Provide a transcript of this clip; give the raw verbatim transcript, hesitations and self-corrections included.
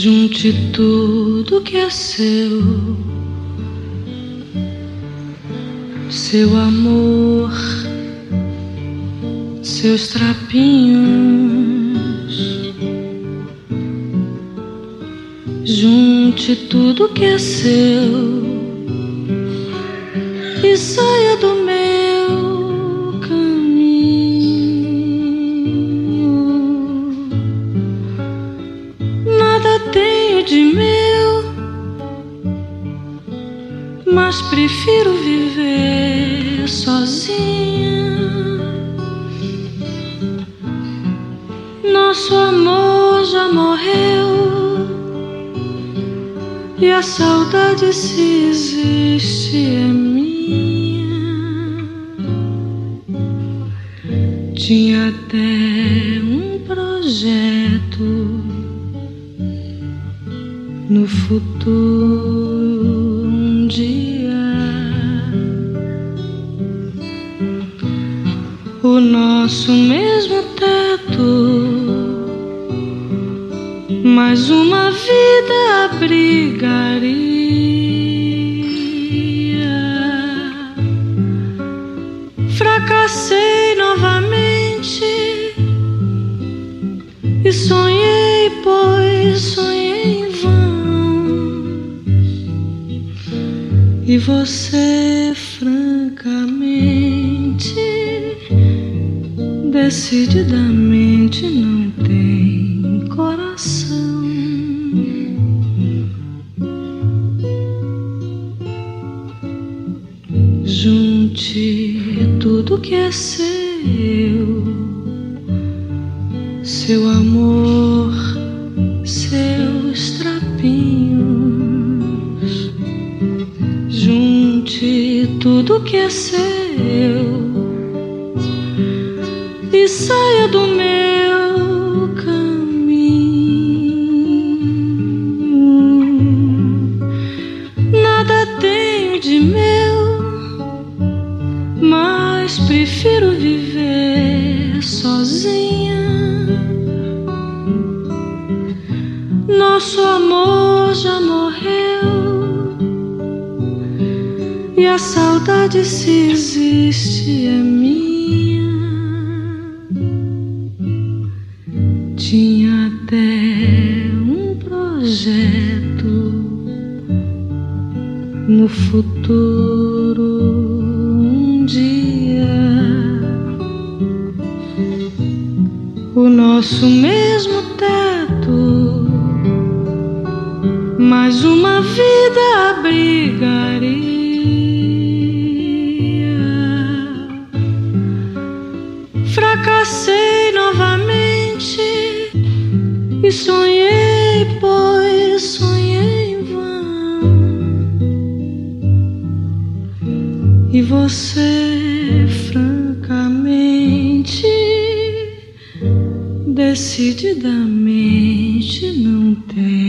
Junte tudo que é seu, seu amor, seus trapinhos. Junte tudo que é seu e saia do meu caminho. Nada tenho de meu, mas prefiro viver sozinha. Nosso amor já morreu e a saudade, se existe, é minha. Tinha até um projeto no futuro, um dia o nosso mesmo teto, mais uma vida abrigaria. Fracassei novamente e sonhei, pois sonhei em vão. E você, francamente, decididamente não tem coração. Junte tudo que é seu, seu amor, seus trapinhos. Junte tudo que é seu e saia do meu caminho. Nada tenho de meu, mas prefiro viver sozinha. Nosso amor já morreu e a saudade, se existe, é minha. Tinha até um projeto no futuro, um dia o nosso mesmo teto, mais uma vida abrigaria. Fracassei novamente e sonhei, pois sonhei em vão. E você, francamente, decididamente não tem